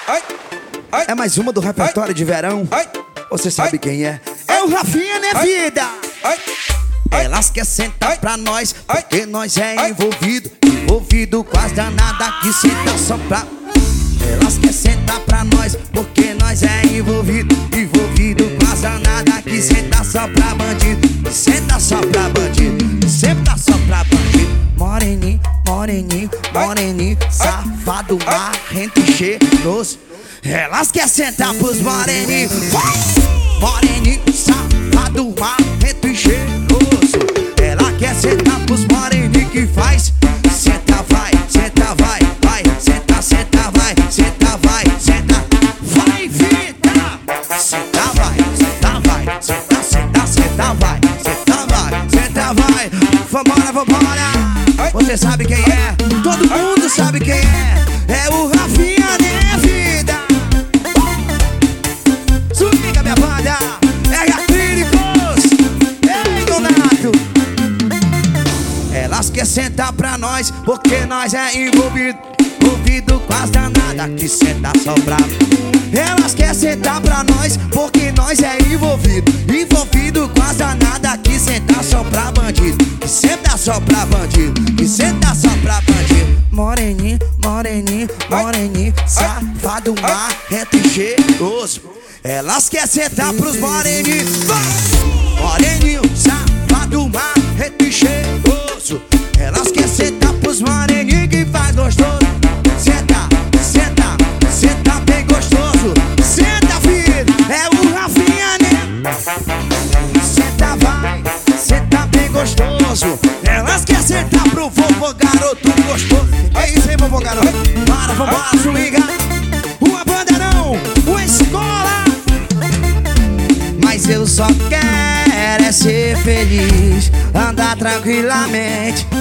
É mais uma do repertório de verão. Você sabe quem é? É o Rafinha, né, vida? Elas quer sentar pra nós, porque nós é envolvido com as danadas que senta só pra... Elas quer sentar pra nós, porque nós é envolvido com as danadas que senta só pra bandido. Senta só pra bandido, senta só pra bandido. Moreninho, moreninho, moreninho, safado, marrento e cheiroso. Elas quer sentar pros moreninhos. Moreninho, safado, marrento e cheiroso. Ela quer sentar pros moreninhos que faz. Senta, vai, senta, vai, vai. Senta, senta, vai, senta, vai, senta. Vai, vida. Senta, vai, senta, vai. Senta, senta, senta, vai. Senta, vai, senta, vai. Vambora, vambora. Você sabe quem é? Todo mundo sabe quem é. É o Rafinha, né, vida? Subiga minha banda. É Acrílicos. Ei, Donato. Elas quer sentar pra nós, porque nós é envolvido com as danadas que senta só pra... Elas quer sentar pra nós, porque nós é envolvido com as danadas que senta só pra bandido. Que senta só pra bandido, que senta só pra bandido. Moreninho, moreninho, moreninho, safado, marrento e cheiroso. Elas quer sentar pros moreninhos. Moreninho, safado, marrento e cheiroso. Elas quer sentar pros moreninhos que faz gostoso. Senta, senta, senta bem gostoso. Senta, filho, é o Rafinha, né? Senta, vai, senta bem gostoso. Elas quer sentar pro vovô garoto gostoso. É isso aí, vovô garoto. Para, vambora, swinga. Uma banda não, uma escola. Mas eu só quero é ser feliz, andar tranquilamente.